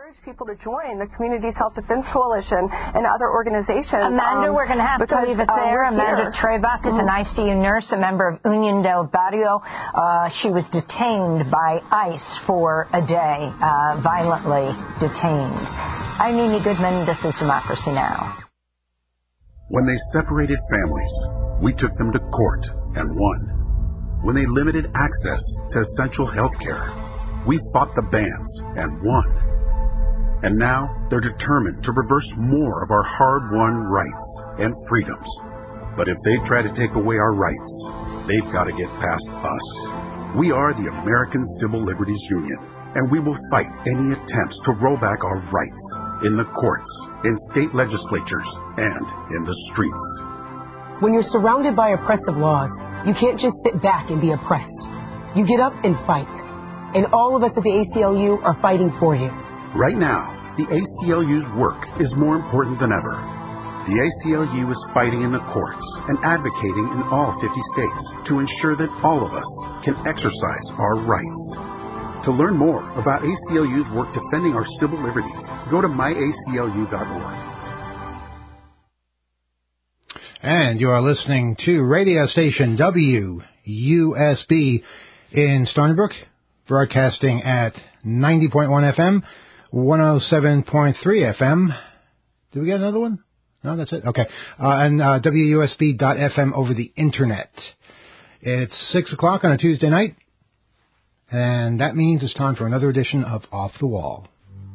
encourage people to join the Community Self-Defense Coalition and other organizations. Amanda, we're going to have to leave it there. Amanda Trebach is an ICU nurse, a member of Union del Barrio. She was detained by ICE for a day, violently detained. I'm Amy Goodman. This is Democracy Now! When they separated families, we took them to court and won. When they limited access to essential health care, we fought the bans and won. And now they're determined to reverse more of our hard-won rights and freedoms. But if they try to take away our rights, they've got to get past us. We are the American Civil Liberties Union, and we will fight any attempts to roll back our rights in the courts, in state legislatures, and in the streets. When you're surrounded by oppressive laws, you can't just sit back and be oppressed. You get up and fight. And all of us at the ACLU are fighting for you. Right now, the ACLU's work is more important than ever. The ACLU is fighting in the courts and advocating in all 50 states to ensure that all of us can exercise our rights. To learn more about ACLU's work defending our civil liberties, go to myaclu.org. And you are listening to radio station WUSB in Stony Brook, broadcasting at 90.1 FM, 107.3 FM. Did we get another one? No, that's it? Okay. And WUSB.FM over the Internet. It's 6 o'clock on a Tuesday night, and that means it's time for another edition of Off the Wall.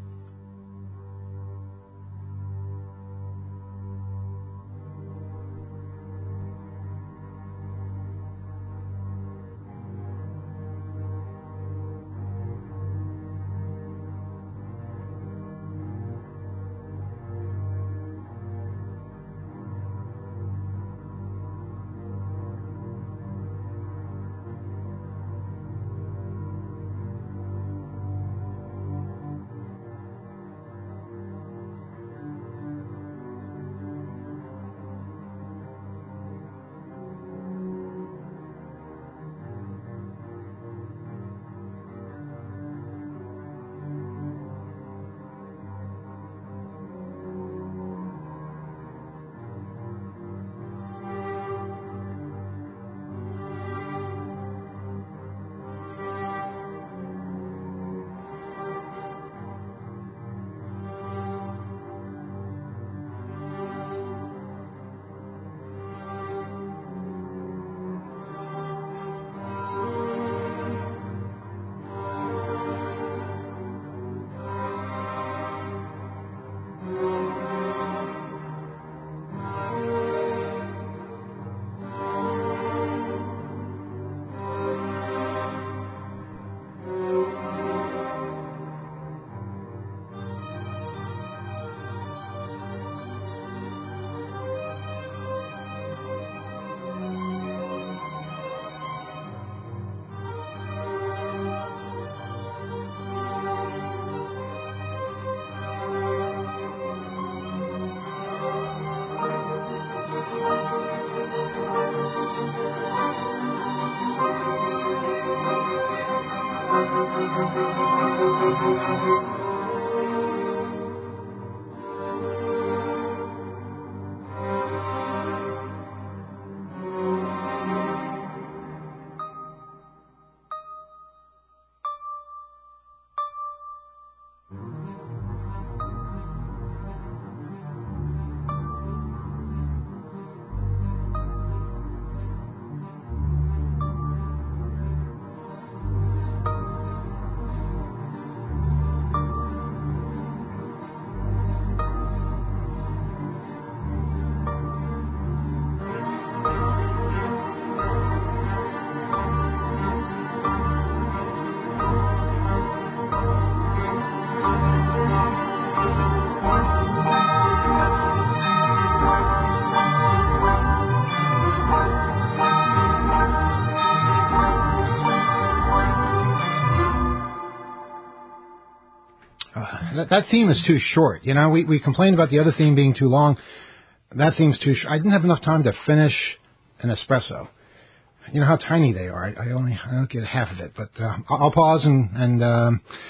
That theme is too short. You know, we complained about the other theme being too long. That theme's too short. I didn't have enough time to finish an espresso. You know how tiny they are. I don't get half of it. But I'll pause and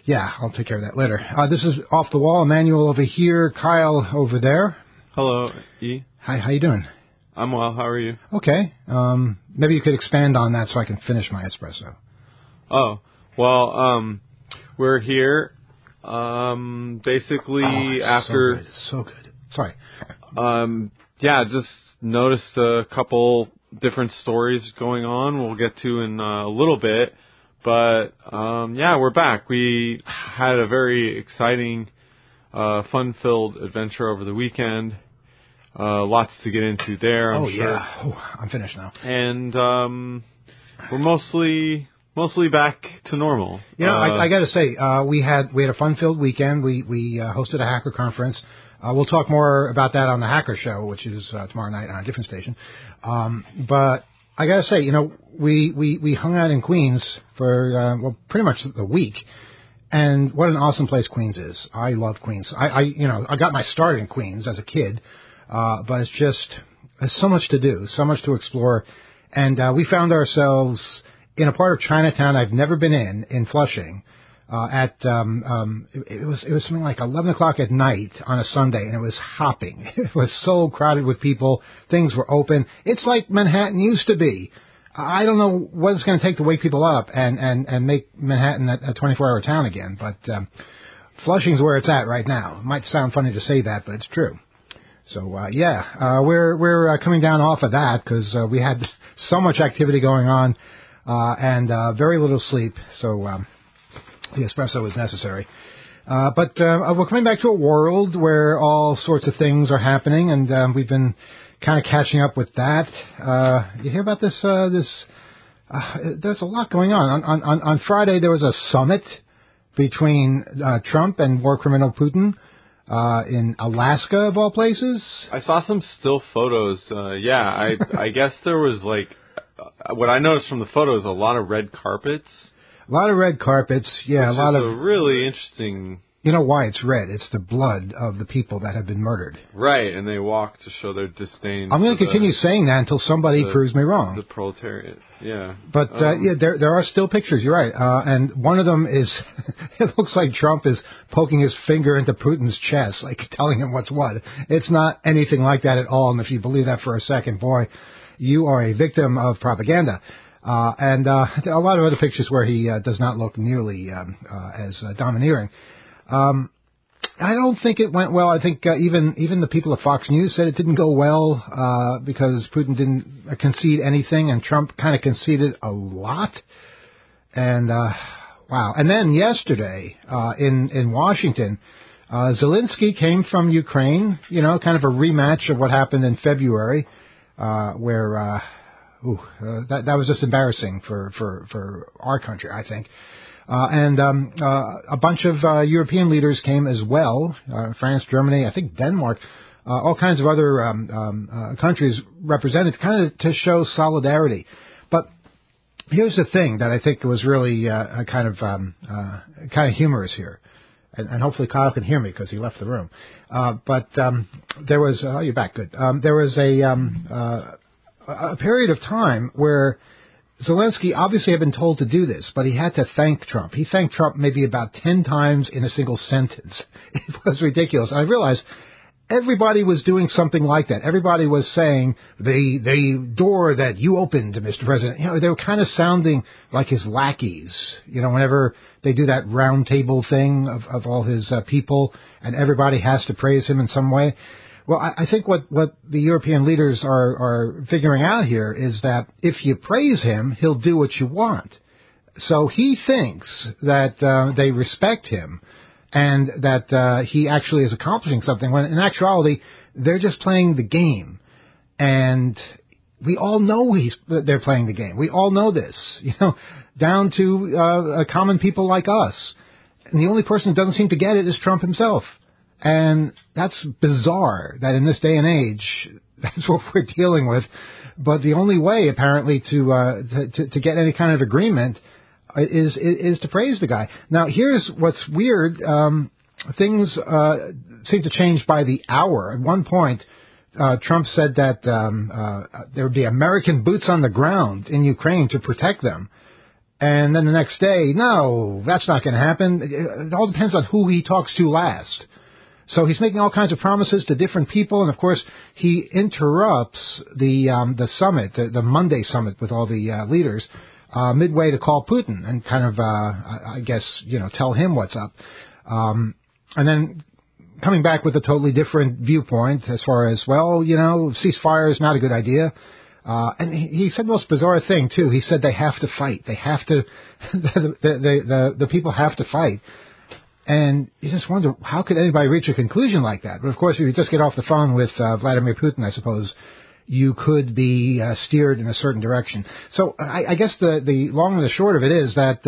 Yeah, I'll take care of that later. This is Off the Wall. Emmanuel over here, Kyle over there. Hello, E. Hi, how you doing? I'm well. How are you? Okay. Maybe you could expand on that so I can finish my espresso. Oh, well, we're here, basically after... So good. Sorry. Yeah, just noticed a couple different stories going on we'll get to in a little bit. But, yeah, we're back. We had a very exciting, fun-filled adventure over the weekend. Lots to get into there, I'm sure. Yeah. Oh, I'm finished now. And we're mostly back to normal. You know, I got to say, we had a fun-filled weekend. We hosted a hacker conference. We'll talk more about that on the Hacker Show, which is tomorrow night on a different station. But I got to say, you know, we hung out in Queens for pretty much the week. And what an awesome place Queens is. I love Queens. I got my start in Queens as a kid. But there's so much to do, so much to explore. And we found ourselves in a part of Chinatown I've never been in Flushing. It was something like 11 o'clock at night on a Sunday, and it was hopping. It was so crowded with people. Things were open. It's like Manhattan used to be. I don't know what it's going to take to wake people up and make Manhattan a 24-hour town again, but Flushing's where it's at right now. It might sound funny to say that, but it's true. So, we're coming down off of that because we had so much activity going on and very little sleep, so the espresso was necessary. But we're coming back to a world where all sorts of things are happening, and we've been kind of catching up with that. You hear about this? There's a lot going on. On Friday, there was a summit between Trump and war criminal Putin. In Alaska, of all places. I saw some still photos. I guess there was what I noticed from the photos, a lot of red carpets. A lot of red carpets, yeah. Which is a really interesting... You know why it's red? It's the blood of the people that have been murdered. Right, and they walk to show their disdain. I'm going to continue saying that until somebody proves me wrong. The proletariat, yeah. But, there are still pictures, you're right. And one of them is, it looks like Trump is poking his finger into Putin's chest, like telling him what's what. It's not anything like that at all, and if you believe that for a second, boy, you are a victim of propaganda. And a lot of other pictures where he does not look nearly as domineering. I don't think it went well. I think even the people at Fox News said it didn't go well because Putin didn't concede anything, and Trump kind of conceded a lot. And wow! And then yesterday in Washington, Zelensky came from Ukraine. You know, kind of a rematch of what happened in February, where that was just embarrassing for our country, I think. And a bunch of European leaders came as well, France, Germany, I think Denmark, all kinds of other countries represented, kind of to show solidarity. But here's the thing that I think was really kind of humorous here, and hopefully Kyle can hear me because he left the room. But there was you're back, good. There was a period of time where Zelensky obviously had been told to do this, but he had to thank Trump. He thanked Trump maybe about 10 times in a single sentence. It was ridiculous. And I realized everybody was doing something like that. Everybody was saying, the door that you opened, Mr. President, you know, they were kind of sounding like his lackeys. You know, whenever they do that round table thing of all his people, and everybody has to praise him in some way. Well, I think what the European leaders are figuring out here is that if you praise him, he'll do what you want. So he thinks that they respect him and that he actually is accomplishing something, when in actuality, they're just playing the game. And we all know they're playing the game. We all know this, you know, down to common people like us. And the only person who doesn't seem to get it is Trump himself. And that's bizarre that in this day and age, that's what we're dealing with. But the only way, apparently, to get any kind of agreement is to praise the guy. Now, here's what's weird. Things seem to change by the hour. At one point, Trump said that there would be American boots on the ground in Ukraine to protect them. And then the next day, no, that's not going to happen. It all depends on who he talks to last. So he's making all kinds of promises to different people, and of course he interrupts the summit, the Monday summit with all the leaders, midway to call Putin and kind of, I guess, tell him what's up. And then coming back with a totally different viewpoint as far as, ceasefire is not a good idea. And he said the most bizarre thing too. He said they have to fight. They have to, the people have to fight. And you just wonder, how could anybody reach a conclusion like that? But of course, if you just get off the phone with Vladimir Putin, I suppose you could be steered in a certain direction. So I guess the long and the short of it is that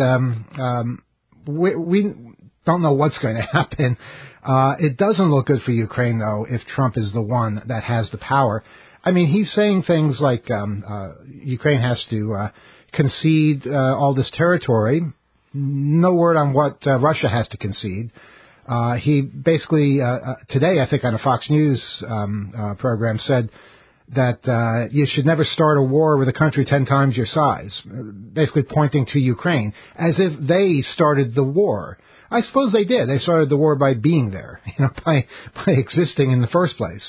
we don't know what's going to happen. It doesn't look good for Ukraine, though, if Trump is the one that has the power. I mean, he's saying things like Ukraine has to concede all this territory. No word on what Russia has to concede. He basically, today, I think on a Fox News program, said that you should never start a war with a country 10 times your size, basically pointing to Ukraine, as if they started the war. I suppose they did. They started the war by being there, by existing in the first place.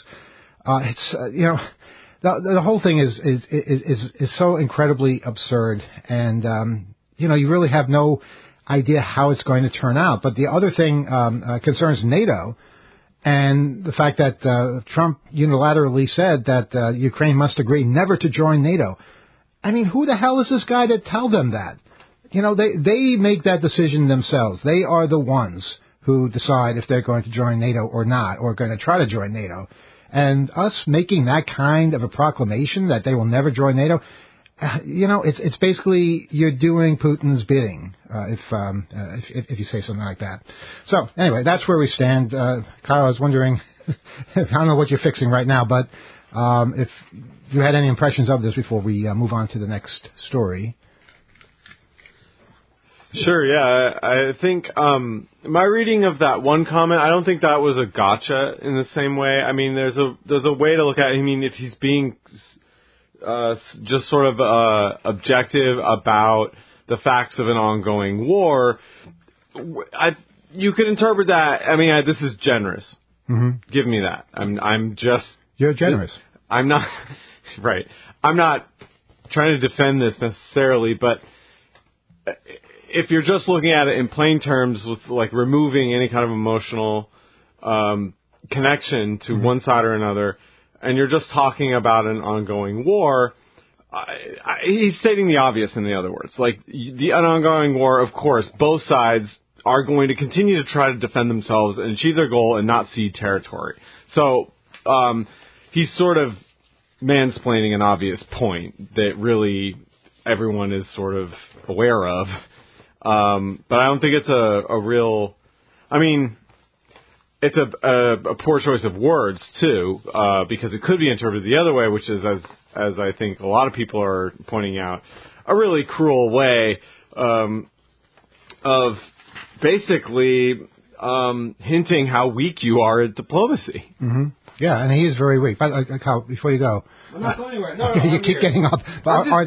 The whole thing is so incredibly absurd, and you really have no idea how it's going to turn out. But the other thing concerns NATO, and the fact that Trump unilaterally said that Ukraine must agree never to join NATO. I mean, who the hell is this guy to tell them that? They make that decision themselves. They are the ones who decide if they're going to join NATO or not, or going to try to join NATO. And us making that kind of a proclamation that they will never join NATO, it's basically you're doing Putin's bidding, if you say something like that. So anyway, that's where we stand. Kyle, I was wondering, I don't know what you're fixing right now, but if you had any impressions of this before we move on to the next story. Sure, yeah. I think my reading of that one comment, I don't think that was a gotcha in the same way. I mean, there's a way to look at it. I mean, if he's being just sort of objective about the facts of an ongoing war, you could interpret that. I mean, this is generous. Mm-hmm. Give me that. You're generous. I'm not right. I'm not trying to defend this necessarily, but if you're just looking at it in plain terms, with like removing any kind of emotional connection to one side or another, and you're just talking about an ongoing war, he's stating the obvious, in the other words. Like, an ongoing war, of course, both sides are going to continue to try to defend themselves and achieve their goal and not cede territory. So he's sort of mansplaining an obvious point that really everyone is sort of aware of. But I don't think it's a real... I mean... It's a poor choice of words, too, because it could be interpreted the other way, which is, as I think a lot of people are pointing out, a really cruel way of basically hinting how weak you are at diplomacy. Mm-hmm. Yeah, and he is very weak. But, Kyle, before you go... I'm not going anywhere. No, you keep getting up. Are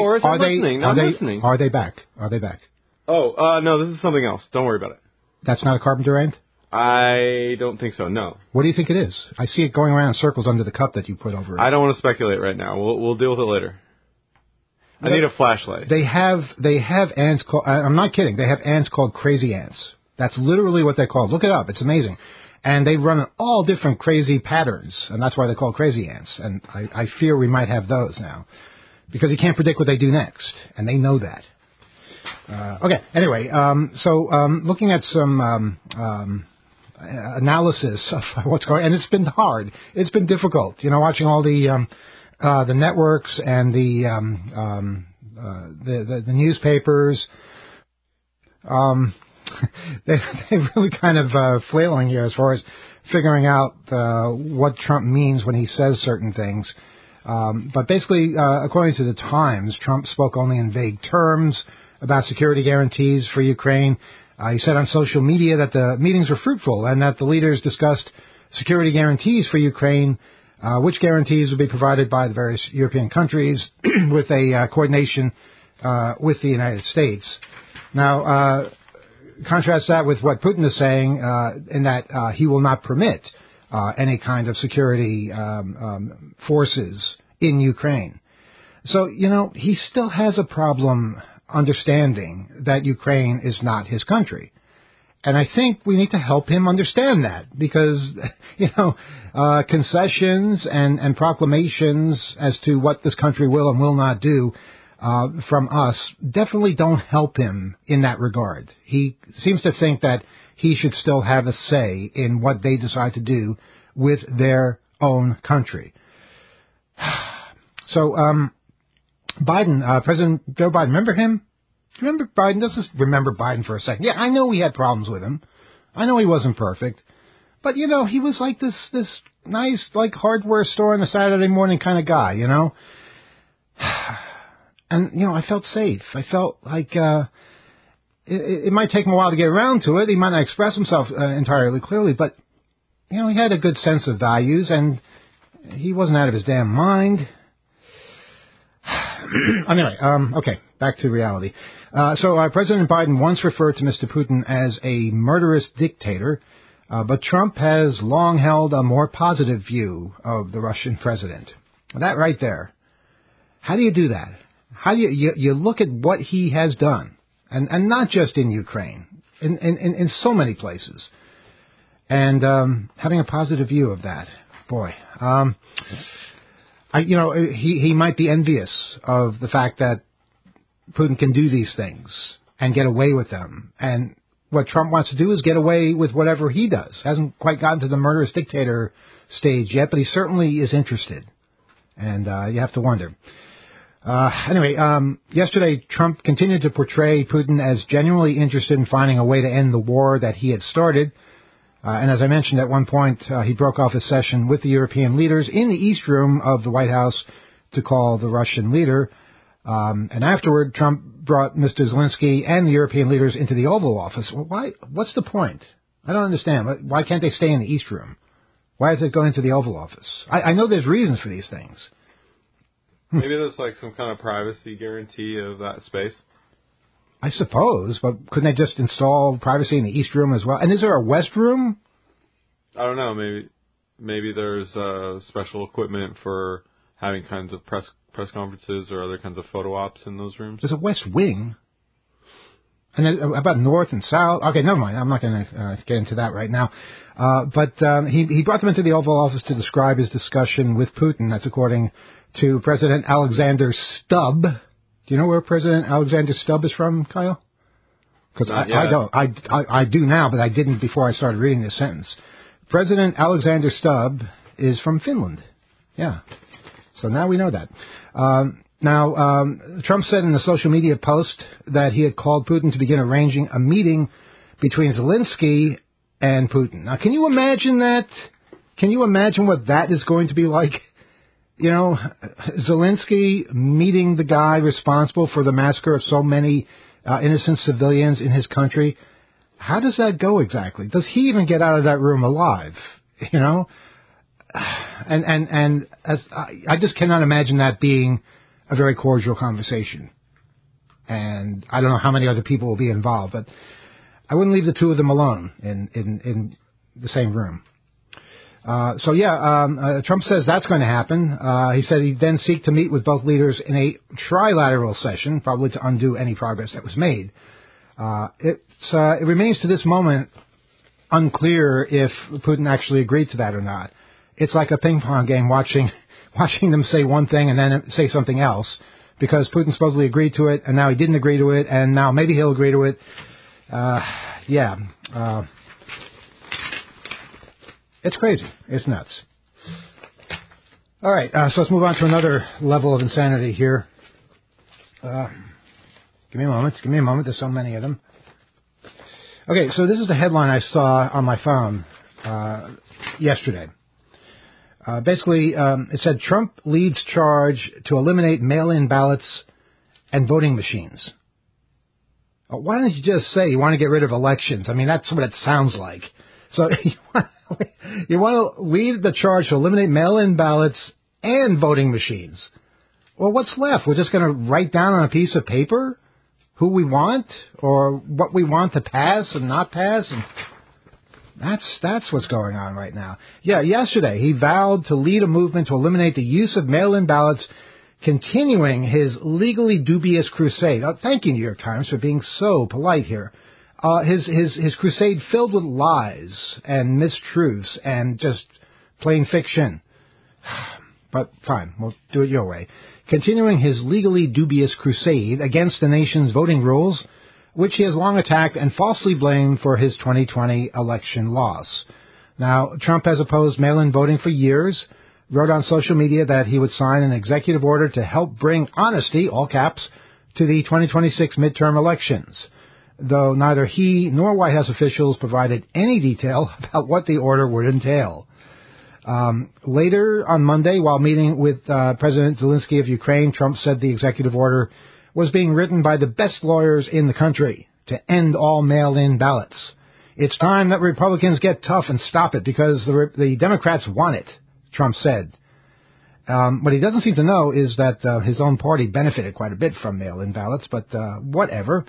they back? Are they back? Oh, no, this is something else. Don't worry about it. That's not a Carpenter ant? I don't think so, no. What do you think it is? I see it going around in circles under the cup that you put over it. I don't want to speculate right now. We'll deal with it later. I need a flashlight. They have ants called, I'm not kidding, they have ants called crazy ants. That's literally what they're called. Look it up. It's amazing. And they run in all different crazy patterns, and that's why they're called crazy ants. And I fear we might have those now, because you can't predict what they do next, and they know that. Okay, anyway, so looking at some analysis of what's going on, and it's been hard. It's been difficult, watching all the networks and the newspapers. They're really kind of flailing here as far as figuring out what Trump means when he says certain things. But basically, according to the Times, Trump spoke only in vague terms about security guarantees for Ukraine. He said on social media that the meetings were fruitful and that the leaders discussed security guarantees for Ukraine, which guarantees would be provided by the various European countries with a coordination with the United States. Now, contrast that with what Putin is saying in that he will not permit any kind of security forces in Ukraine. So, he still has a problem understanding that Ukraine is not his country. And I think we need to help him understand that because, concessions and proclamations as to what this country will and will not do from us definitely don't help him in that regard. He seems to think that he should still have a say in what they decide to do with their own country. So, Biden, President Joe Biden, remember him? Do you remember Biden? Let's just remember Biden for a second. Yeah, I know we had problems with him. I know he wasn't perfect. But, he was like this nice, hardware store on a Saturday morning kind of guy, And, I felt safe. I felt like it might take him a while to get around to it. He might not express himself entirely clearly, but, he had a good sense of values, and he wasn't out of his damn mind. Anyway, okay, back to reality. So President Biden once referred to Mr. Putin as a murderous dictator, but Trump has long held a more positive view of the Russian president. That right there. How do you do that? How do you look at what he has done, and not just in Ukraine, in so many places, and having a positive view of that. Boy, he might be envious of the fact that Putin can do these things and get away with them. And what Trump wants to do is get away with whatever he does. Hasn't quite gotten to the murderous dictator stage yet, but he certainly is interested. And you have to wonder. Anyway, yesterday Trump continued to portray Putin as genuinely interested in finding a way to end the war that he had started. And as I mentioned at one point, he broke off a session with the European leaders in the East Room of the White House to call the Russian leader. And afterward, Trump brought Mr. Zelensky and the European leaders into the Oval Office. Well, why? What's the point? I don't understand. Why can't they stay in the East Room? Why is it going into the Oval Office? I know there's reasons for these things. Maybe there's some kind of privacy guarantee of that space. I suppose, but couldn't they just install privacy in the East Room as well? And is there a West Room? I don't know. Maybe there's special equipment for having kinds of press conferences or other kinds of photo ops in those rooms. There's a West Wing. And then about North and South. Okay, never mind. I'm not going to get into that right now. But he brought them into the Oval Office to describe his discussion with Putin. That's according to President Alexander Stubb. Do you know where President Alexander Stubb is from, Kyle? Because I don't. I do now, but I didn't before I started reading this sentence. President Alexander Stubb is from Finland. Yeah. So now we know that. Trump said in a social media post that he had called Putin to begin arranging a meeting between Zelensky and Putin. Now, can you imagine that? Can you imagine what that is going to be like? Zelensky meeting the guy responsible for the massacre of so many innocent civilians in his country. How does that go exactly? Does he even get out of that room alive? And as I just cannot imagine that being a very cordial conversation. And I don't know how many other people will be involved, but I wouldn't leave the two of them alone in the same room. Trump says that's going to happen. He said he'd then seek to meet with both leaders in a trilateral session, probably to undo any progress that was made. It remains to this moment unclear if Putin actually agreed to that or not. It's like a ping pong game watching them say one thing and then say something else, because Putin supposedly agreed to it, and now he didn't agree to it, and now maybe he'll agree to it. It's crazy. It's nuts. All right, so let's move on to another level of insanity here. Give me a moment. There's so many of them. Okay, so this is the headline I saw on my phone yesterday. It said, Trump leads charge to eliminate mail-in ballots and voting machines. Why don't you just say you want to get rid of elections? I mean, that's what it sounds like. So you want to lead the charge to eliminate mail-in ballots and voting machines. Well, what's left? We're just going to write down on a piece of paper who we want or what we want to pass and not pass, and that's what's going on right now. Yeah, yesterday he vowed to lead a movement to eliminate the use of mail-in ballots, continuing his legally dubious crusade. Thank you, New York Times, for being so polite here. His crusade filled with lies and mistruths and just plain fiction. But fine, we'll do it your way. Continuing his legally dubious crusade against the nation's voting rules, which he has long attacked and falsely blamed for his 2020 election loss. Now, Trump has opposed mail-in voting for years, wrote on social media that he would sign an executive order to help bring honesty, all caps, to the 2026 midterm elections, though neither he nor White House officials provided any detail about what the order would entail. Later on Monday, while meeting with President Zelensky of Ukraine, Trump said the executive order was being written by the best lawyers in the country to end all mail-in ballots. It's time that Republicans get tough and stop it because the Democrats want it, Trump said. What he doesn't seem to know is that his own party benefited quite a bit from mail-in ballots, but whatever.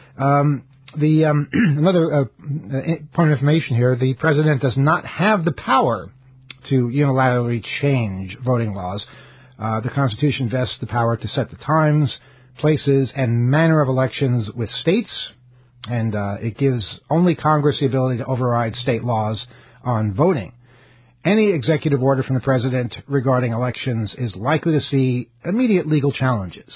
Another point of information here, the president does not have the power to unilaterally change voting laws. The Constitution vests the power to set the times, places, and manner of elections with states, and it gives only Congress the ability to override state laws on voting. Any executive order from the president regarding elections is likely to see immediate legal challenges.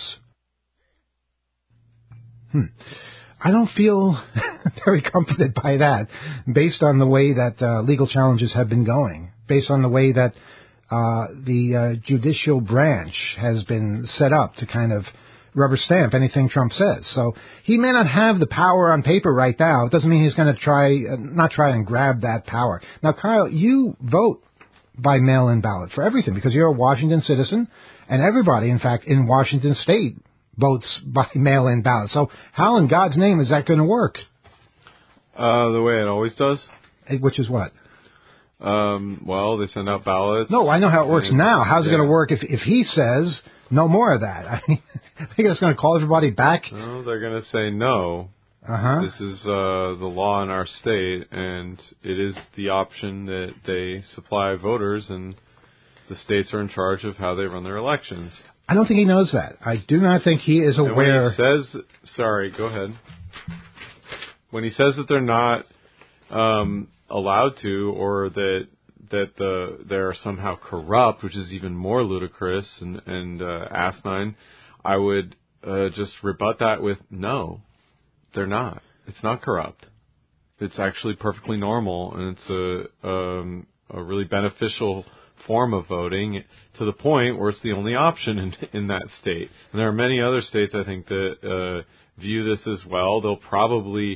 I don't feel very comforted by that, based on the way that legal challenges have been going, based on the way that the judicial branch has been set up to kind of rubber stamp anything Trump says. So he may not have the power on paper right now. It doesn't mean he's going to not try and grab that power. Now, Kyle, you vote by mail-in ballot for everything because you're a Washington citizen, and everybody, in fact, in Washington State votes by mail-in ballot. So how in God's name is that going to work? The way it always does. Which is what? Well, they send out ballots. No, I know how it works now. How's it going to work if he says no more of that? I mean, I think it's going to call everybody back. No, they're going to say no. This is the law in our state, and it is the option that they supply voters, and the states are in charge of how they run their elections. I don't think he knows that. I do not think he is aware. And when he says, sorry, go ahead. When he says that they're not allowed to, or that they're somehow corrupt, which is even more ludicrous and asinine, I would just rebut that with no, they're not. It's not corrupt. It's actually perfectly normal, and it's a really beneficial form of voting to the point where it's the only option in that state. And there are many other states, I think, that view this as well. They'll probably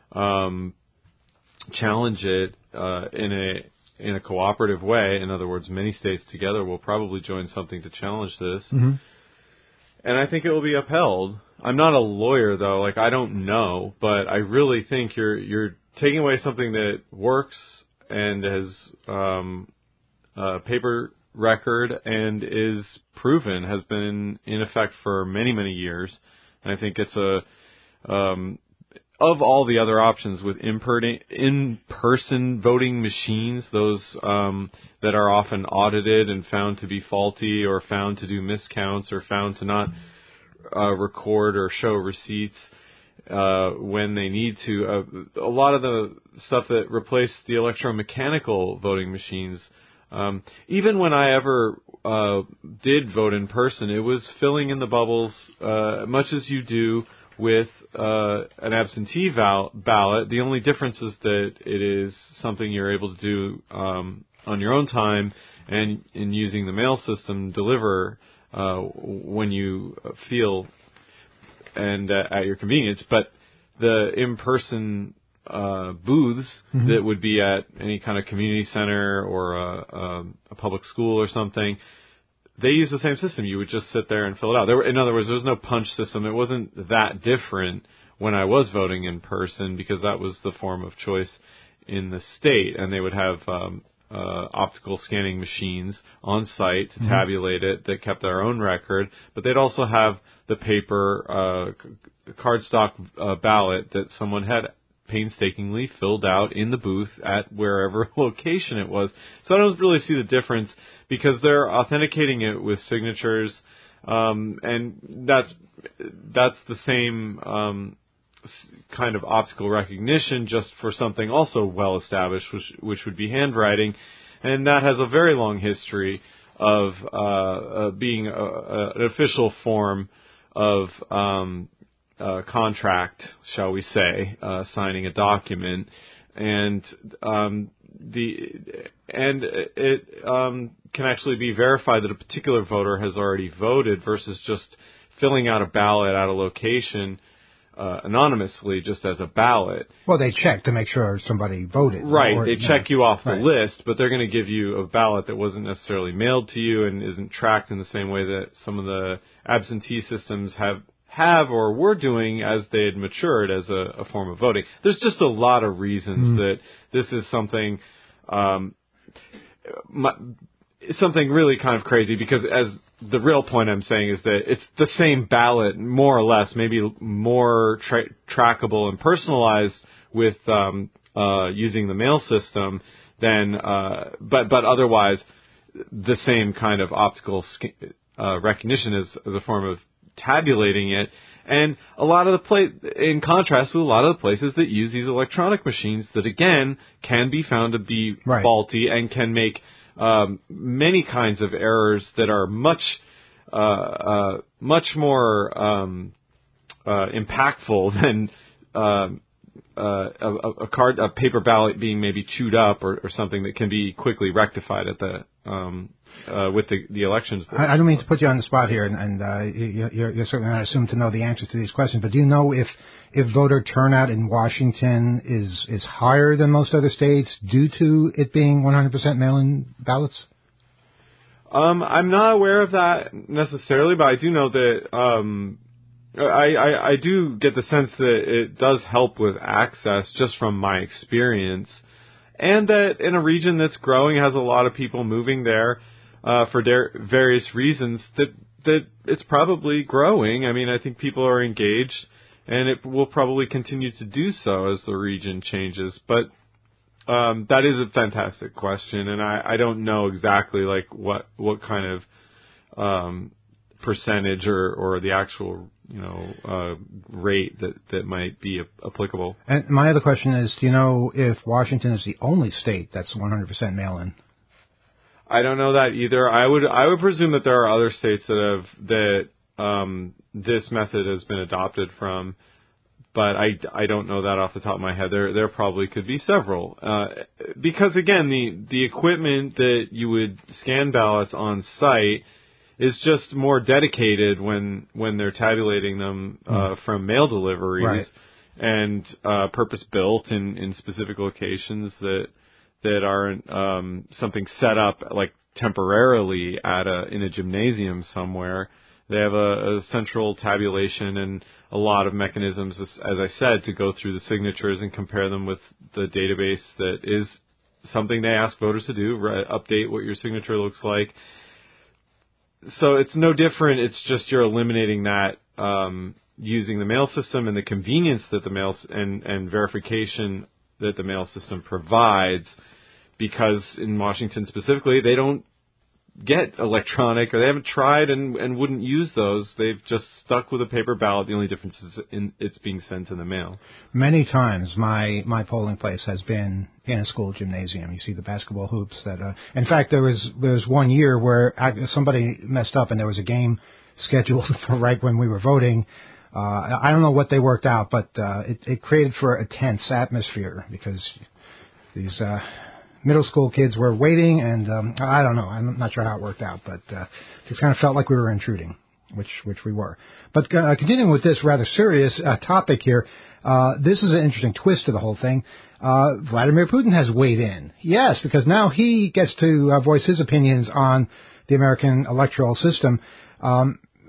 challenge it in a cooperative way. In other words, many states together will probably join something to challenge this. Mm-hmm. And I think it will be upheld. I'm not a lawyer, though. Like, I don't know, but I really think you're taking away something that works and has paper record and is proven, has been in effect for many, many years. And I think it's of all the other options with in-person voting machines, those that are often audited and found to be faulty or found to do miscounts or found to not record or show receipts when they need to. A lot of the stuff that replaced the electromechanical voting machines, even when I ever did vote in person, it was filling in the bubbles much as you do with an absentee ballot. The only difference is that it is something you're able to do on your own time and in using the mail system deliver when you feel and at your convenience. But the in-person booths that would be at any kind of community center or a public school or something, they use the same system. You would just sit there and fill it out. In other words, there was no punch system. It wasn't that different when I was voting in person because that was the form of choice in the state, and they would have optical scanning machines on site to tabulate it that kept their own record, but they'd also have the paper cardstock ballot that someone had painstakingly filled out in the booth at wherever location it was. So I don't really see the difference because they're authenticating it with signatures, and that's the same kind of optical recognition, just for something also well established, which would be handwriting, and that has a very long history of being an official form of contract, shall we say, signing a document, and it can actually be verified that a particular voter has already voted versus just filling out a ballot at a location anonymously, just as a ballot. Well, they check to make sure somebody voted. Right, they check you off the list, but they're going to give you a ballot that wasn't necessarily mailed to you and isn't tracked in the same way that some of the absentee systems have or were doing as they had matured as a form of voting. There's just a lot of reasons that this is something really kind of crazy, because as the real point I'm saying is that it's the same ballot, more or less, maybe more trackable and personalized with using the mail system than, but otherwise the same kind of optical recognition as a form of tabulating it. And a lot of in contrast to a lot of the places that use these electronic machines that, again, can be found to be faulty and can make many kinds of errors that are much more impactful than a paper ballot being maybe chewed up or something that can be quickly rectified at the with the elections board. I don't mean to put you on the spot here, and you're certainly not assumed to know the answers to these questions, but do you know if voter turnout in Washington is higher than most other states due to it being 100% mail-in ballots? I'm not aware of that necessarily, but I do know that I do get the sense that it does help with access just from my experience, and that in a region that's growing, has a lot of people moving there for various reasons, that it's probably growing. I mean, I think people are engaged, and it will probably continue to do so as the region changes. But that is a fantastic question, and I don't know exactly like what kind of percentage or the actual rate that might be applicable. And my other question is, do you know if Washington is the only state that's 100% mail-in? I don't know that either. I would presume that there are other states that this method has been adopted from, but I don't know that off the top of my head. There probably could be several, because again, the equipment that you would scan ballots on site is just more dedicated when they're tabulating them from mail deliveries, and purpose built in specific locations that aren't something set up like temporarily in a gymnasium somewhere. They have a central tabulation and a lot of mechanisms, as I said, to go through the signatures and compare them with the database that is something they ask voters to do, update what your signature looks like. So it's no different. It's just you're eliminating that using the mail system and the convenience that the mail and verification that the mail system provides, because in Washington specifically, they don't get electronic, or they haven't tried and wouldn't use those. They've just stuck with a paper ballot. The only difference is it's being sent in the mail. Many times my polling place has been in a school gymnasium. You see the basketball hoops that in fact there was one year where somebody messed up and there was a game scheduled for right when we were voting. I don't know what they worked out, but it created for a tense atmosphere because these middle school kids were waiting, and I don't know. I'm not sure how it worked out, but it just kind of felt like we were intruding, which we were. But continuing with this rather serious topic here, this is an interesting twist to the whole thing. Vladimir Putin has weighed in. Yes, because now he gets to voice his opinions on the American electoral system.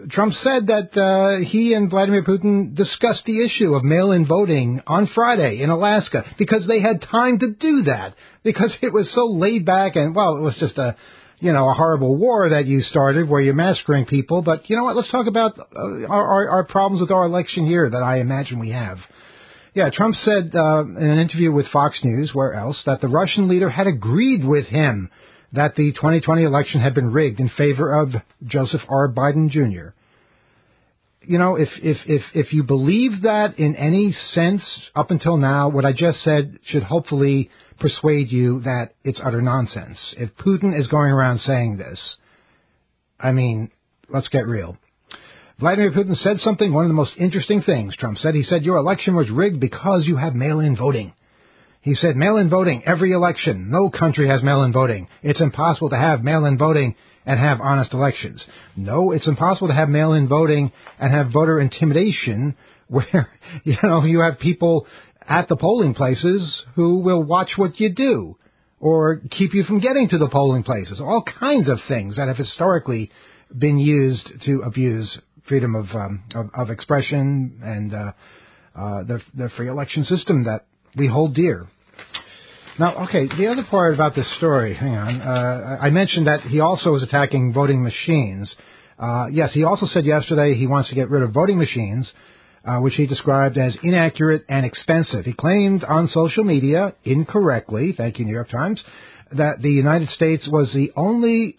Trump said that he and Vladimir Putin discussed the issue of mail-in voting on Friday in Alaska because they had time to do that, because it was so laid back and, well, it was just a horrible war that you started where you're massacring people. But you know what? Let's talk about our problems with our election here that I imagine we have. Yeah, Trump said in an interview with Fox News, where else, that the Russian leader had agreed with him that the 2020 election had been rigged in favor of Joseph R. Biden Jr. You know, if you believe that in any sense up until now, what I just said should hopefully persuade you that it's utter nonsense. If Putin is going around saying this, I mean, let's get real. Vladimir Putin said something, one of the most interesting things, Trump said. He said, your election was rigged because you have mail-in voting. He said, mail-in voting, every election. No country has mail-in voting. It's impossible to have mail-in voting and have honest elections. No, it's impossible to have mail-in voting and have voter intimidation where, you have people at the polling places who will watch what you do or keep you from getting to the polling places. All kinds of things that have historically been used to abuse freedom of expression and the free election system that we hold dear. Now, okay, the other part about this story, hang on, I mentioned that he also was attacking voting machines. Yes, he also said yesterday he wants to get rid of voting machines, which he described as inaccurate and expensive. He claimed on social media, incorrectly, thank you, New York Times, that the United States was the only,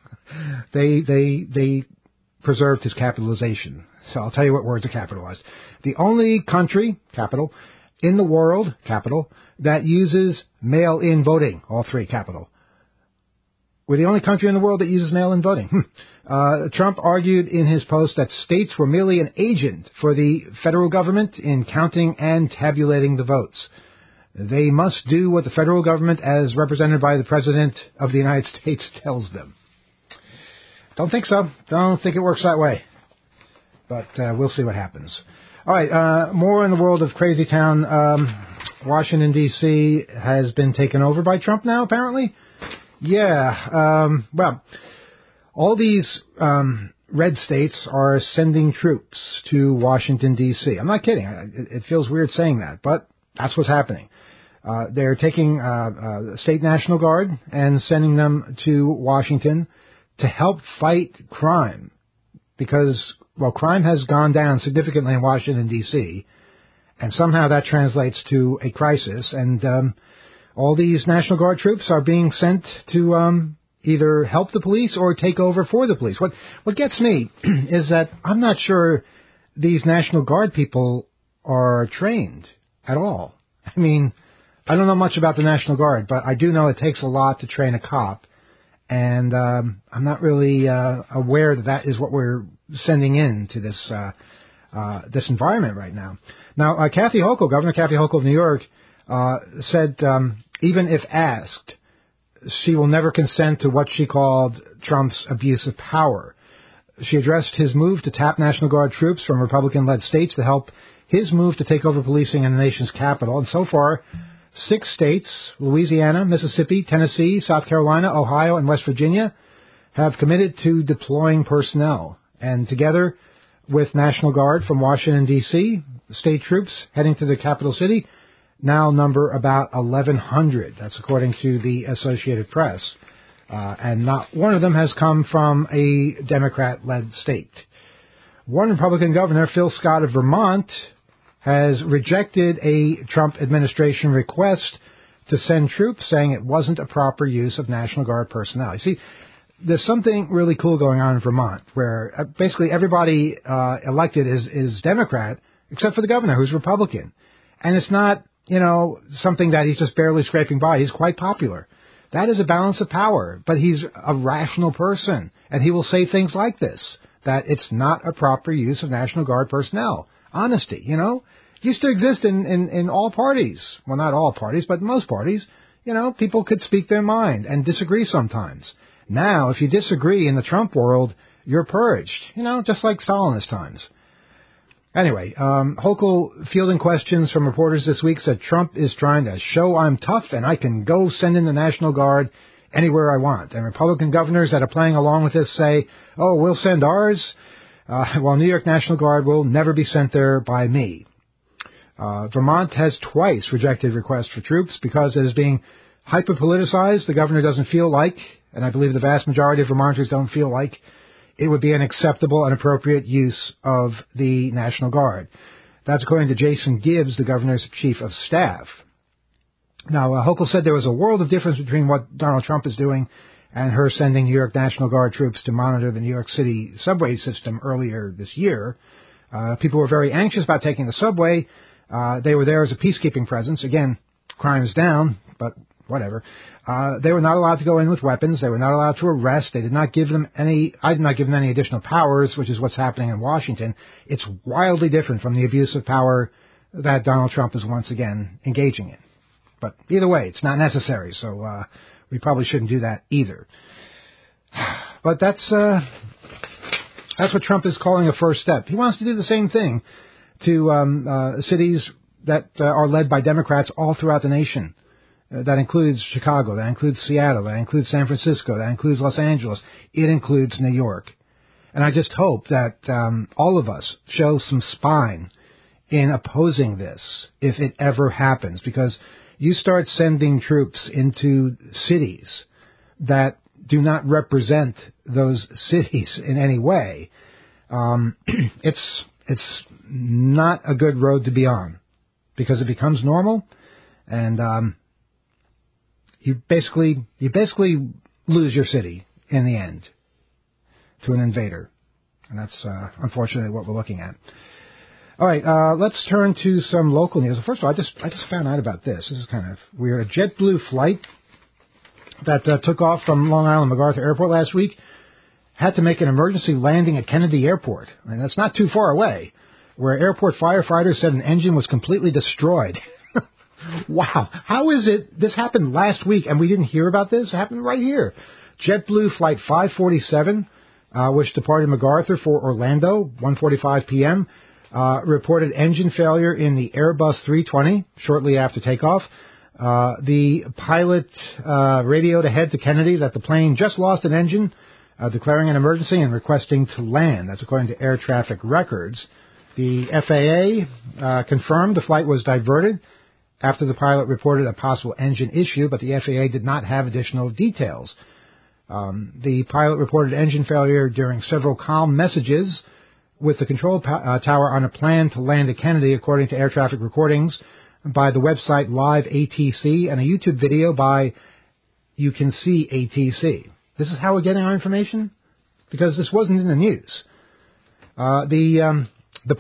they preserved his capitalization. So I'll tell you what words are capitalized. The only country, capital, in the world, capital, that uses mail-in voting, all three, capital. We're the only country in the world that uses mail-in voting. Trump argued in his post that states were merely an agent for the federal government in counting and tabulating the votes. They must do what the federal government, as represented by the President of the United States, tells them. Don't think so. Don't think it works that way. But we'll see what happens. All right, more in the world of Crazy Town. Washington, D.C. has been taken over by Trump now, apparently. Yeah, well, all these red states are sending troops to Washington, D.C. I'm not kidding. It feels weird saying that, but that's what's happening. They're taking the State National Guard and sending them to Washington to help fight crime because, well, crime has gone down significantly in Washington, D.C., and somehow that translates to a crisis, and all these National Guard troops are being sent to either help the police or take over for the police. What gets me is that I'm not sure these National Guard people are trained at all. I mean, I don't know much about the National Guard, but I do know it takes a lot to train a cop, and I'm not really aware that that is what we're sending into this this environment right now. Now, Kathy Hochul, Governor Kathy Hochul of New York, said even if asked, she will never consent to what she called Trump's abuse of power. She addressed his move to tap National Guard troops from Republican-led states to help his move to take over policing in the nation's capital. And so far, 6 states, Louisiana, Mississippi, Tennessee, South Carolina, Ohio, and West Virginia, have committed to deploying personnel. And together with National Guard from Washington, D.C., state troops heading to the capital city now number about 1,100. That's according to the Associated Press. And not one of them has come from a Democrat-led state. One Republican governor, Phil Scott of Vermont, has rejected a Trump administration request to send troops, saying it wasn't a proper use of National Guard personnel. You see, there's something really cool going on in Vermont, where basically everybody elected is Democrat, except for the governor, who's Republican. And it's not, something that he's just barely scraping by. He's quite popular. That is a balance of power, but he's a rational person, and he will say things like this, that it's not a proper use of National Guard personnel. Honesty, used to exist in all parties. Well, not all parties, but most parties. People could speak their mind and disagree sometimes. Now, if you disagree in the Trump world, you're purged, just like Stalinist times. Anyway, Hochul, fielding questions from reporters this week, said Trump is trying to show I'm tough and I can go send in the National Guard anywhere I want. And Republican governors that are playing along with this say, oh, we'll send ours. while New York National Guard will never be sent there by me. Vermont has twice rejected requests for troops because it is being hyper-politicized. The governor doesn't feel like, and I believe the vast majority of Vermonters don't feel like, it would be an acceptable and appropriate use of the National Guard. That's according to Jason Gibbs, the governor's chief of staff. Now, Hochul said there was a world of difference between what Donald Trump is doing and her sending New York National Guard troops to monitor the New York City subway system earlier this year. People were very anxious about taking the subway. They were there as a peacekeeping presence. Again, crime is down, but whatever. They were not allowed to go in with weapons. They were not allowed to arrest. They did not give them any, I did not give them any additional powers, which is what's happening in Washington. It's wildly different from the abuse of power that Donald Trump is once again engaging in. But either way, it's not necessary, so we probably shouldn't do that either. But that's what Trump is calling a first step. He wants to do the same thing to cities that are led by Democrats all throughout the nation. That includes Chicago, that includes Seattle, that includes San Francisco, that includes Los Angeles. It includes New York. And I just hope that all of us show some spine in opposing this if it ever happens, because you start sending troops into cities that do not represent those cities in any way. It's not a good road to be on, because it becomes normal, and you basically lose your city in the end to an invader, and that's unfortunately what we're looking at. All right, let's turn to some local news. First of all, I just found out about this. This is kind of weird. A JetBlue flight that took off from Long Island MacArthur Airport last week had to make an emergency landing at Kennedy Airport. I mean, that's not too far away, where airport firefighters said an engine was completely destroyed. Wow. How is it this happened last week and we didn't hear about this? It happened right here. JetBlue Flight 547, which departed MacArthur for Orlando, 1:45 p.m., reported engine failure in the Airbus 320 shortly after takeoff. The pilot radioed ahead to Kennedy that the plane just lost an engine, declaring an emergency and requesting to land. That's according to air traffic records. The FAA confirmed the flight was diverted after the pilot reported a possible engine issue, but the FAA did not have additional details. The pilot reported engine failure during several calm messages with the control tower on a plan to land at Kennedy, according to air traffic recordings by the website Live ATC and a YouTube video by You Can See ATC. This is how we're getting our information? Because this wasn't in the news. The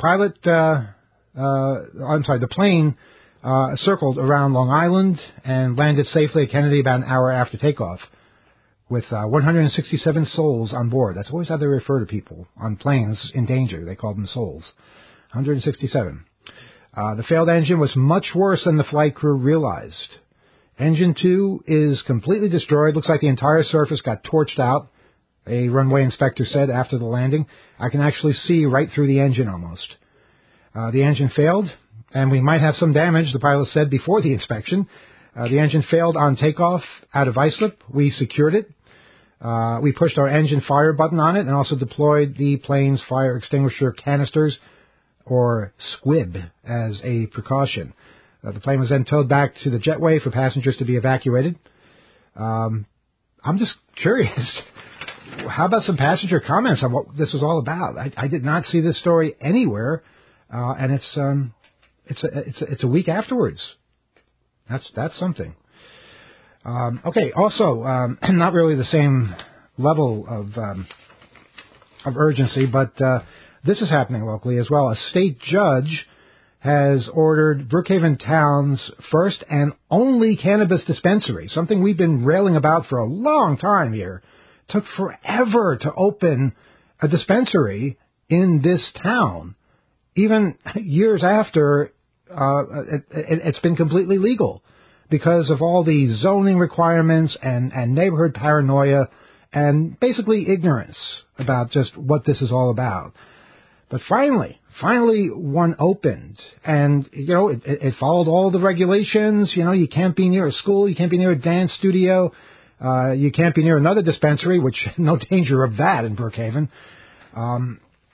plane circled around Long Island and landed safely at Kennedy about an hour after takeoff with 167 souls on board. That's always how they refer to people on planes in danger. They call them souls. 167. The failed engine was much worse than the flight crew realized. Engine 2 is completely destroyed. Looks like the entire surface got torched out, a runway inspector said after the landing. I can actually see right through the engine almost. The engine failed, and we might have some damage, the pilot said before the inspection. The engine failed on takeoff out of islip. We secured it. We pushed our engine fire button on it and also deployed the plane's fire extinguisher canisters, or squib, as a precaution. The plane was then towed back to the jetway for passengers to be evacuated. I'm just curious. How about some comments on what this was all about? I did not see this story anywhere, and it's a week afterwards. That's something. Okay. Also, not really the same level of urgency, but this is happening locally as well. A state judge has ordered Brookhaven Town's first and only cannabis dispensary, something we've been railing about for a long time here. It took forever to open a dispensary in this town, even years after it's been completely legal, because of all the zoning requirements and neighborhood paranoia and basically ignorance about just what this is all about. But finally one opened, and, it followed all the regulations. You can't be near a school, you can't be near a dance studio, you can't be near another dispensary, which no danger of that in Brookhaven.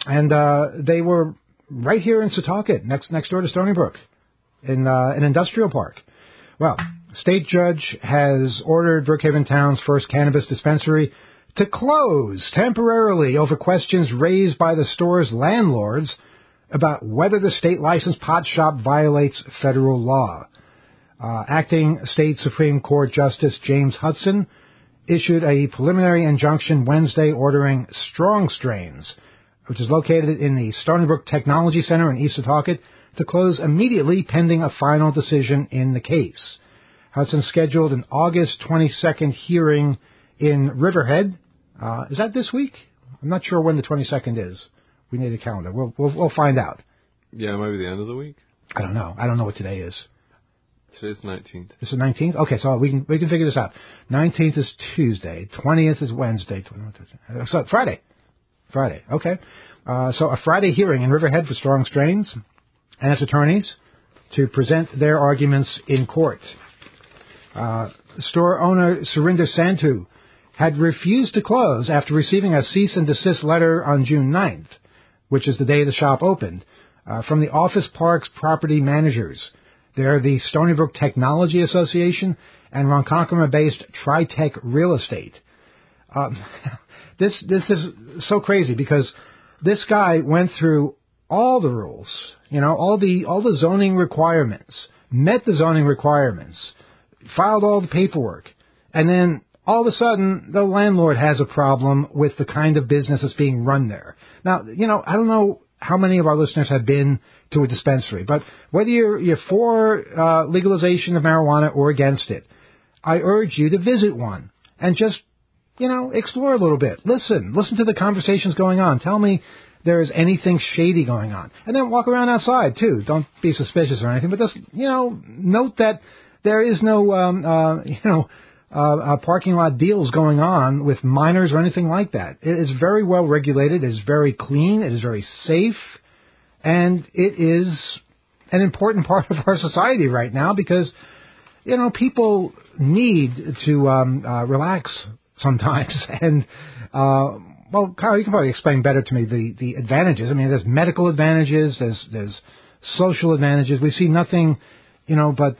And they were right here in Setauket, next door to Stony Brook, in an industrial park. Well, state judge has ordered Brookhaven Town's first cannabis dispensary to close temporarily over questions raised by the store's landlords about whether the state-licensed pot shop violates federal law. Acting State Supreme Court Justice James Hudson issued a preliminary injunction Wednesday ordering Strong Strains, which is located in the Stony Brook Technology Center in East Setauket, to close immediately pending a final decision in the case. Hudson scheduled an August 22nd hearing in Riverhead. Is that this week? I'm not sure when the 22nd is. We need a calendar. We'll find out. Yeah, it might be the end of the week. I don't know. I don't know what today is. Today's 19th. It's the 19th? Okay, so we can figure this out. 19th is Tuesday. 20th is Wednesday. So Friday. Okay. So a Friday hearing in Riverhead for Strong Strains and its attorneys to present their arguments in court. Store owner Surinder Sandhu had refused to close after receiving a cease and desist letter on June 9th, which is the day the shop opened, from the Office Parks property managers. They're the Stony Brook Technology Association and Ronkonkoma-based Tritech Real Estate. This is so crazy because this guy went through all the rules, all the zoning requirements, met the zoning requirements, filed all the paperwork, and then all of a sudden the landlord has a problem with the kind of business that's being run there. Now, I don't know how many of our listeners have been to a dispensary, but whether you're for legalization of marijuana or against it, I urge you to visit one and just, explore a little bit. Listen to the conversations going on. Tell me there is anything shady going on. And then walk around outside, too. Don't be suspicious or anything, but just, note that there is no, parking lot deals going on with minors or anything like that. It is very well regulated. It is very clean. It is very safe. And it is an important part of our society right now because, people need to relax sometimes. And, well, Kyle, you can probably explain better to me the advantages. I mean, there's medical advantages. There's social advantages. We see nothing, but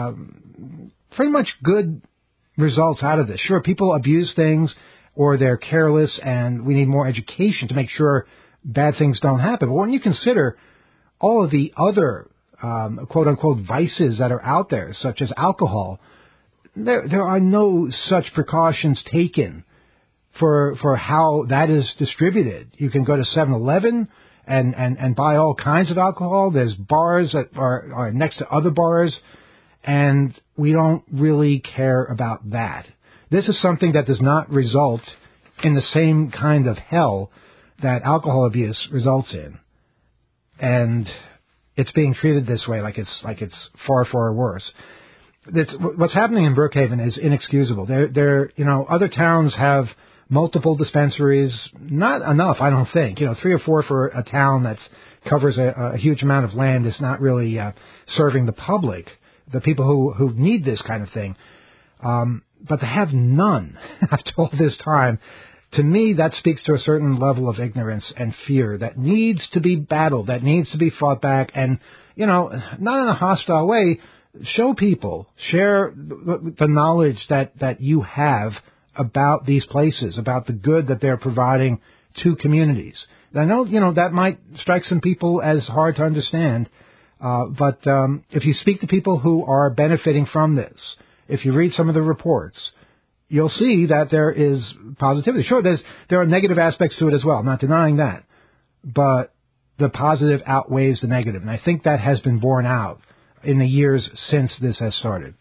pretty much good results out of this. Sure, people abuse things or they're careless and we need more education to make sure bad things don't happen. But when you consider all of the other quote-unquote vices that are out there, such as alcohol, there are no such precautions taken for how that is distributed. You can go to 7-Eleven and buy all kinds of alcohol. There's bars that are next to other bars, and we don't really care about that. This is something that does not result in the same kind of hell that alcohol abuse results in. And it's being treated this way like it's far, far worse. What's happening in Brookhaven is inexcusable. Other towns have multiple dispensaries. Not enough, I don't think. 3 or 4 for a town that covers a huge amount of land is not really serving the public, the people who need this kind of thing. But to have none after all this time, to me, that speaks to a certain level of ignorance and fear that needs to be battled, that needs to be fought back. And, not in a hostile way, show people, share the knowledge that you have about these places, about the good that they're providing to communities. And I know, that might strike some people as hard to understand, but if you speak to people who are benefiting from this, if you read some of the reports, you'll see that there is positivity. Sure, there are negative aspects to it as well. I'm not denying that. But the positive outweighs the negative. And I think that has been borne out in the years since this has started.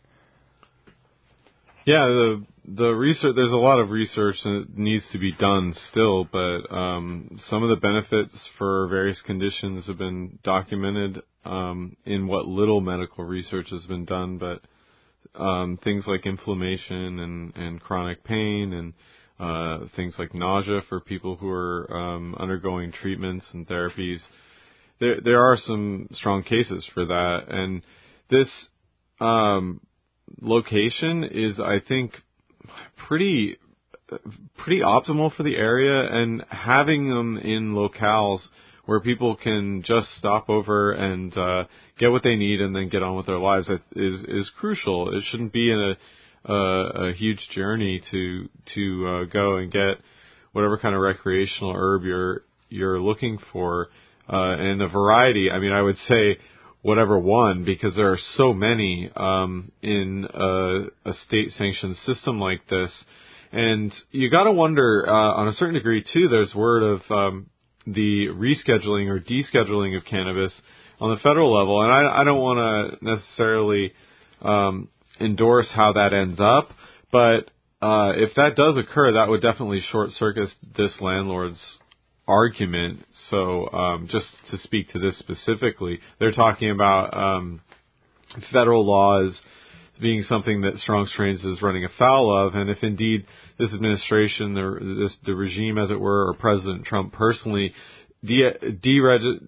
Yeah, the research, there's a lot of research that needs to be done still, but some of the benefits for various conditions have been documented in what little medical research has been done, but things like inflammation and chronic pain and things like nausea for people who are undergoing treatments and therapies. There are some strong cases for that. And this location is, I think, pretty pretty optimal for the area, and having them in locales where people can just stop over and get what they need and then get on with their lives is crucial. It shouldn't be in a huge journey to go and get whatever kind of recreational herb you're looking for, and a variety. I mean, I would say whatever one, because there are so many in a state-sanctioned system like this. And you got to wonder, on a certain degree, too, there's word of the rescheduling or descheduling of cannabis on the federal level. And I don't want to necessarily endorse how that ends up, but if that does occur, that would definitely short-circuit this landlord's argument. So just to speak to this specifically, they're talking about federal laws being something that Strong Strains is running afoul of, and if indeed this administration, the regime, as it were, or President Trump personally deregulates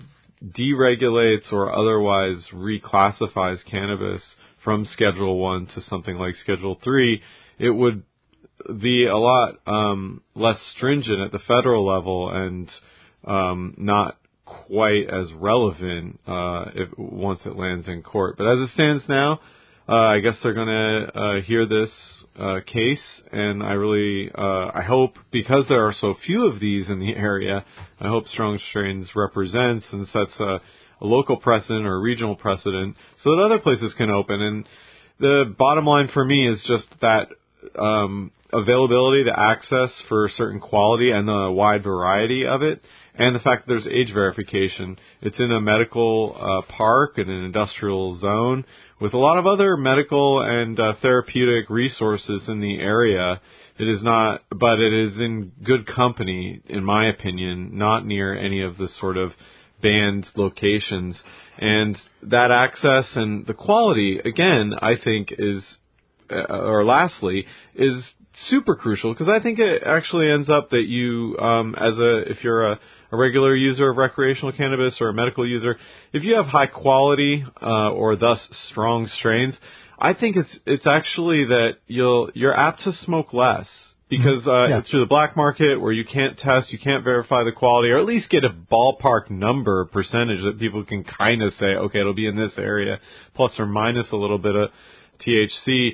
or otherwise reclassifies cannabis from Schedule 1 to something like Schedule 3, it would be a lot less stringent at the federal level and not quite as relevant once it lands in court. But as it stands now, I guess they're going to hear this case, and I hope, because there are so few of these in the area, I hope Strong Strains represents and sets a local precedent or a regional precedent so that other places can open. And the bottom line for me is just that availability, the access for certain quality and the wide variety of it, and the fact that there's age verification. It's in a medical park in an industrial zone with a lot of other medical and therapeutic resources in the area. It is not, but it is in good company, in my opinion, not near any of the sort of banned locations. And that access and the quality, again, I think lastly, is super crucial, because I think it actually ends up that you, if you're a regular user of recreational cannabis or a medical user, if you have high quality or thus strong strains, I think it's actually that you're apt to smoke less, because through the black market where you can't test, you can't verify the quality, or at least get a ballpark number percentage that people can kind of say, okay, it'll be in this area, plus or minus a little bit of THC.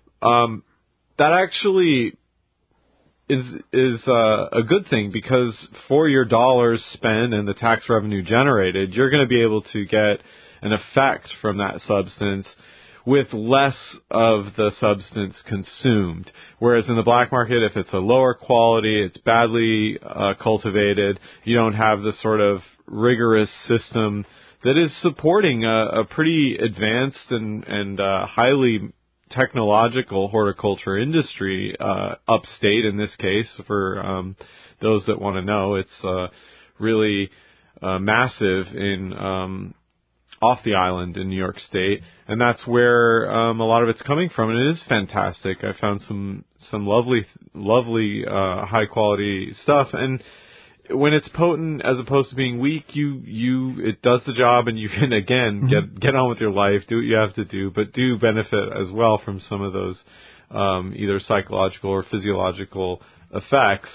That actually is a good thing, because for your dollars spent and the tax revenue generated, you're going to be able to get an effect from that substance with less of the substance consumed. Whereas in the black market, if it's a lower quality, it's badly cultivated, you don't have the sort of rigorous system that is supporting a pretty advanced and highly technological horticulture industry upstate. In this case, for those that want to know, it's really massive in off the island in New York State, and that's where a lot of it's coming from, and it is fantastic. I found some lovely high quality stuff, and when it's potent as opposed to being weak, it does the job, and you can again get on with your life, do what you have to do, but do benefit as well from some of those either psychological or physiological effects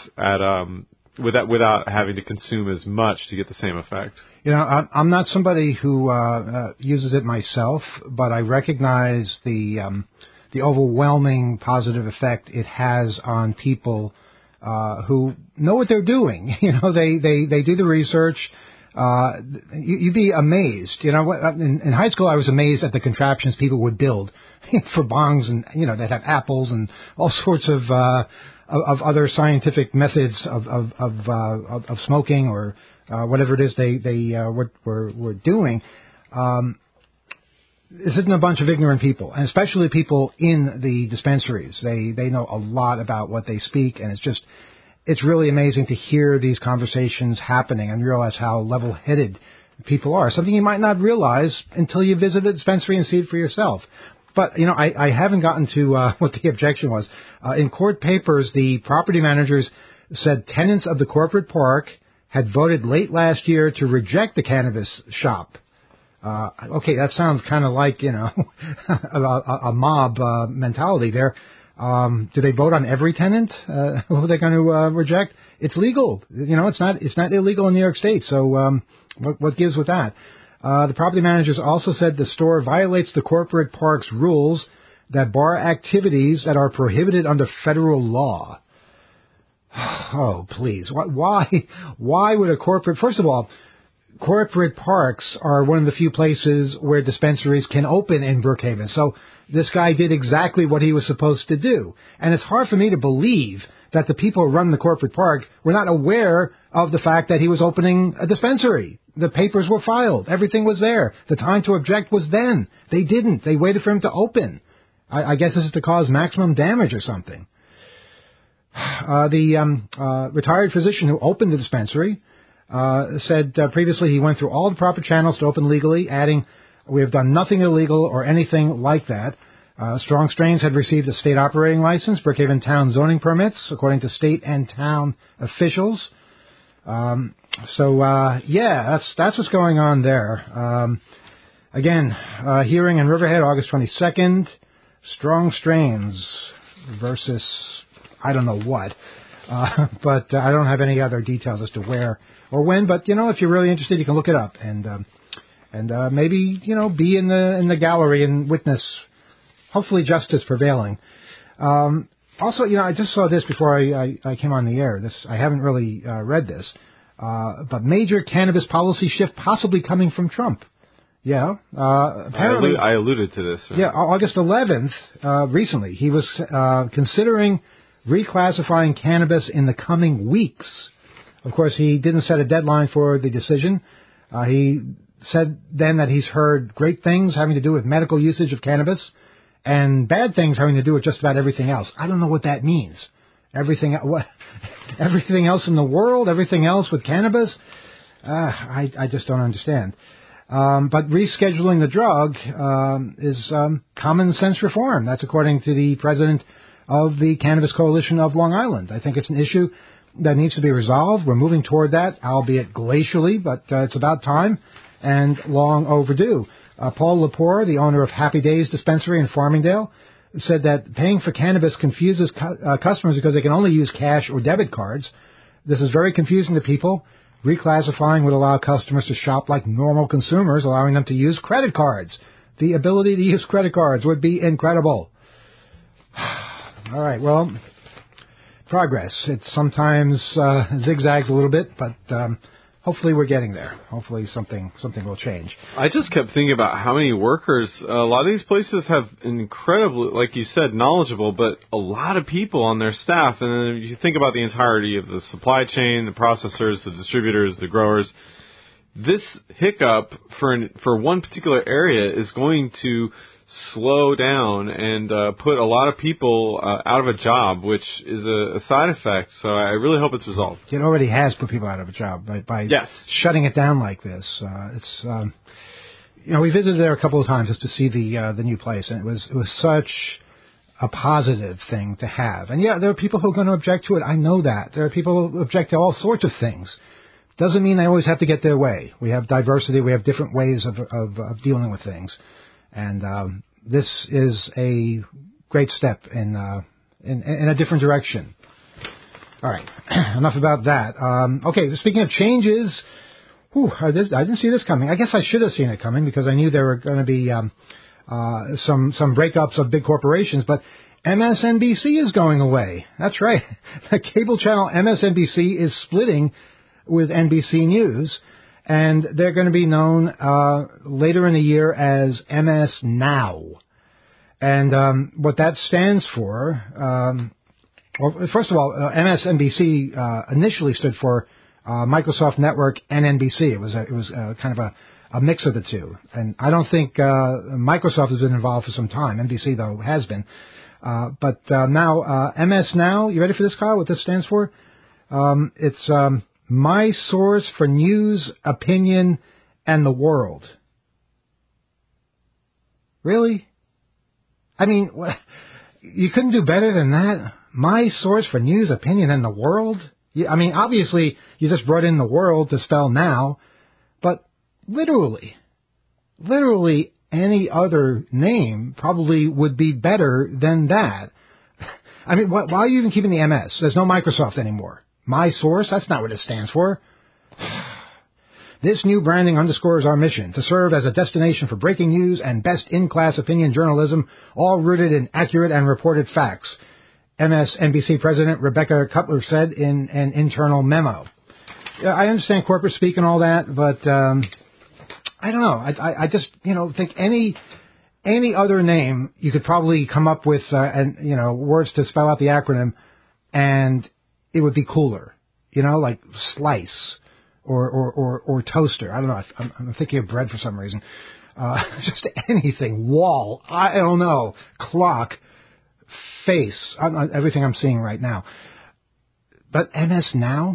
without having to consume as much to get the same effect. You know, I'm not somebody who uses it myself, but I recognize the overwhelming positive effect it has on people who know what they're doing. You know, they do the research. You'd be amazed. You know, in high school I was amazed at the contraptions people would build for bongs, and they'd have apples and all sorts of other scientific methods of smoking or whatever it is they were doing. This isn't a bunch of ignorant people, and especially people in the dispensaries. They know a lot about what they speak, and it's really amazing to hear these conversations happening and realize how level-headed people are. Something you might not realize until you visit a dispensary and see it for yourself. But, I haven't gotten to what the objection was. In court papers, the property managers said tenants of the corporate park had voted late last year to reject the cannabis shop. Okay, that sounds kind of like, a mob mentality there. Do they vote on every tenant who they're going to reject? It's legal. It's not illegal in New York State. So what gives with that? The property managers also said the store violates the corporate park's rules that bar activities that are prohibited under federal law. Oh, please. Why would a corporate... First of all, corporate parks are one of the few places where dispensaries can open in Brookhaven. So this guy did exactly what he was supposed to do. And it's hard for me to believe that the people who run the corporate park were not aware of the fact that he was opening a dispensary. The papers were filed. Everything was there. The time to object was then. They didn't. They waited for him to open. I guess this is to cause maximum damage or something. The retired physician who opened the dispensary said previously he went through all the proper channels to open legally, adding, "We have done nothing illegal or anything like that." Strong Strains had received a state operating license, Brookhaven town zoning permits, according to state and town officials. That's what's going on there. Again, hearing in Riverhead, August 22nd, Strong Strains versus I don't know what. But I don't have any other details as to where or when. But, if you're really interested, you can look it up and maybe, be in the gallery and witness, hopefully, justice prevailing. Also, I just saw this before I came on the air. I haven't really read this. But major cannabis policy shift possibly coming from Trump. Yeah. Apparently, I alluded to this. Right? Yeah, August 11th, recently, he was considering reclassifying cannabis in the coming weeks. Of course, he didn't set a deadline for the decision. He said then that he's heard great things having to do with medical usage of cannabis and bad things having to do with just about everything else. I don't know what that means. Everything else in the world, everything else with cannabis? I just don't understand. But rescheduling the drug is common sense reform. That's according to the president of the Cannabis Coalition of Long Island. I think it's an issue that needs to be resolved. We're moving toward that, albeit glacially, but it's about time and long overdue. Paul Lepore, the owner of Happy Days Dispensary in Farmingdale, said that paying for cannabis confuses customers because they can only use cash or debit cards. This is very confusing to people. Reclassifying would allow customers to shop like normal consumers, allowing them to use credit cards. The ability to use credit cards would be incredible. All right, well, progress. It sometimes zigzags a little bit, but hopefully we're getting there. Hopefully something will change. I just kept thinking about how many workers, a lot of these places have incredibly, like you said, knowledgeable, but a lot of people on their staff. And then if you think about the entirety of the supply chain, the processors, the distributors, the growers, this hiccup for one particular area is going to slow down and put a lot of people out of a job, which is a side effect. So I really hope it's resolved. It already has put people out of a job by yes. shutting it down like this. We visited there a couple of times just to see the new place, and it was such a positive thing to have. And yeah, there are people who are going to object to it. I know that. There are people who object to all sorts of things. Doesn't mean they always have to get their way. We have diversity. We have different ways of dealing with things. And this is a great step in a different direction. All right, enough about that. Okay, so speaking of changes, I didn't see this coming. I guess I should have seen it coming because I knew there were going to be some breakups of big corporations. But MSNBC is going away. That's right. The cable channel MSNBC is splitting with NBC News. And they're going to be known later in the year as MS Now. And what that stands for, well, first of all, MSNBC initially stood for Microsoft Network and NBC. It was kind of a mix of the two. And I don't think Microsoft has been involved for some time. NBC, though, has been. But now, MS Now, you ready for this, Kyle, what this stands for? It's my source for news, opinion, and the world. Really? I mean, you couldn't do better than that? My source for news, opinion, and the world? I mean, obviously, you just brought in the world to spell now, but literally any other name probably would be better than that. I mean, why are you even keeping the MS? There's no Microsoft anymore. My Source? That's not what it stands for. This new branding underscores our mission to serve as a destination for breaking news and best in-class opinion journalism, all rooted in accurate and reported facts, MSNBC President Rebecca Cutler said in an internal memo. I understand corporate speak and all that, but I don't know. I just, think any other name you could probably come up with, words to spell out the acronym, and it would be cooler. Like Slice. Or toaster. I don't know. I'm thinking of bread for some reason. Just anything. Wall. I don't know. Clock. Face. Everything I'm seeing right now. But MS Now?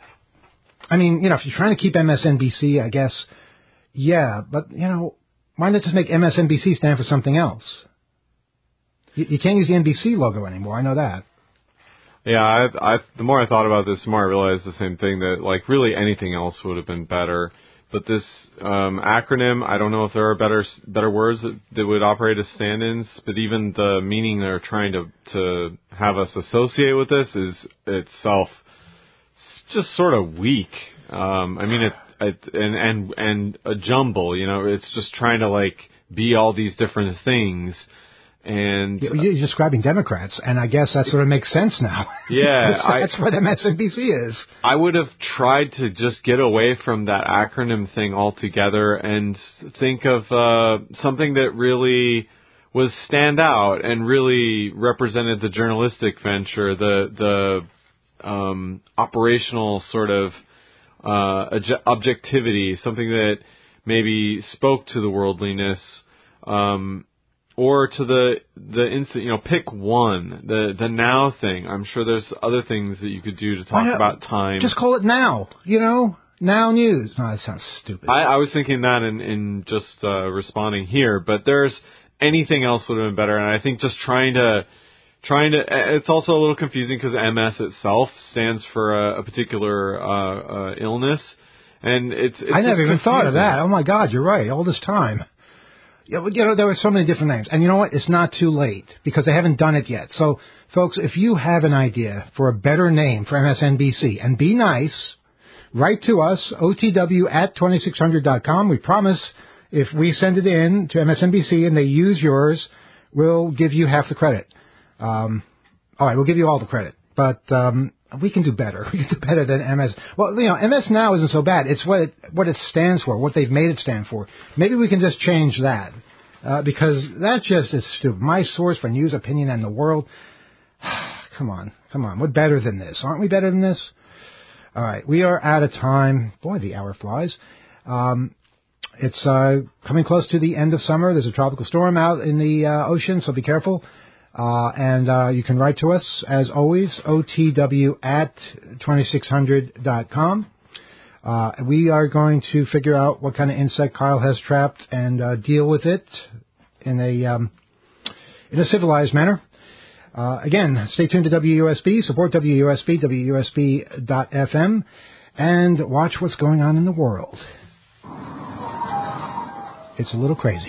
I mean, if you're trying to keep MSNBC, I guess, yeah. But, why not just make MSNBC stand for something else? You can't use the NBC logo anymore. I know that. Yeah, the more I thought about this, the more I realized the same thing, that, like, really anything else would have been better. But this acronym, I don't know if there are better words that would operate as stand-ins, but even the meaning they're trying to have us associate with this is itself just sort of weak. I mean, and a jumble, it's just trying to, like, be all these different things. And you're describing Democrats, and I guess that sort of makes sense now. Yeah. that's what MSNBC is. I would have tried to just get away from that acronym thing altogether and think of something that really was stand out and really represented the journalistic venture, the operational sort of objectivity, something that maybe spoke to the worldliness, or to the instant, pick one, the now thing. I'm sure there's other things that you could do to talk about time. Just call it Now, Now News. No, that sounds stupid. I was thinking that in just responding here, but there's anything else would have been better. And I think just trying to, it's also a little confusing because MS itself stands for a particular illness. And it's I never even thought of that. Oh my God, you're right. All this time. Yeah, there were so many different names. And you know what? It's not too late because they haven't done it yet. So, folks, if you have an idea for a better name for MSNBC, and be nice, write to us, otw@2600.com. We promise if we send it in to MSNBC and they use yours, we'll give you half the credit. All right, we'll give you all the credit. But we can do better. We can do better than MS. Well, MS Now isn't so bad. It's what it stands for, what they've made it stand for. Maybe we can just change that because that just is stupid. My Source for news, opinion, and the world. Come on. We're better than this. Aren't we better than this? All right, we are out of time. Boy, the hour flies. It's coming close to the end of summer. There's a tropical storm out in the ocean, so be careful. And you can write to us, as always, otw@2600.com. We are going to figure out what kind of insect Kyle has trapped and deal with it in a civilized manner. Again, stay tuned to WUSB, support WUSB, WUSB.FM, and watch what's going on in the world. It's a little crazy.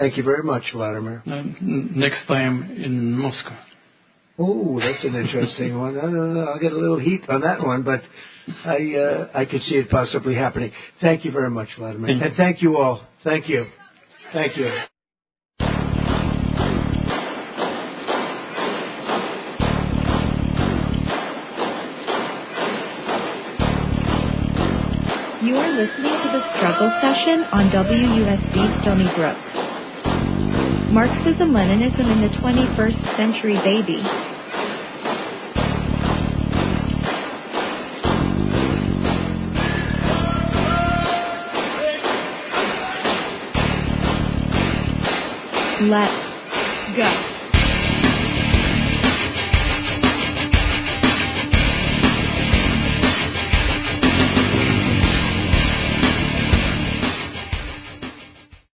Thank you very much, Vladimir. Next time in Moscow. Oh, that's an interesting one. I don't know. I'll get a little heat on that one, but I could see it possibly happening. Thank you very much, Vladimir. And thank you all. Thank you. Thank you. You are listening to The Struggle Session on WUSB Stony Brook. Marxism-Leninism in the 21st Century, baby. Let's go.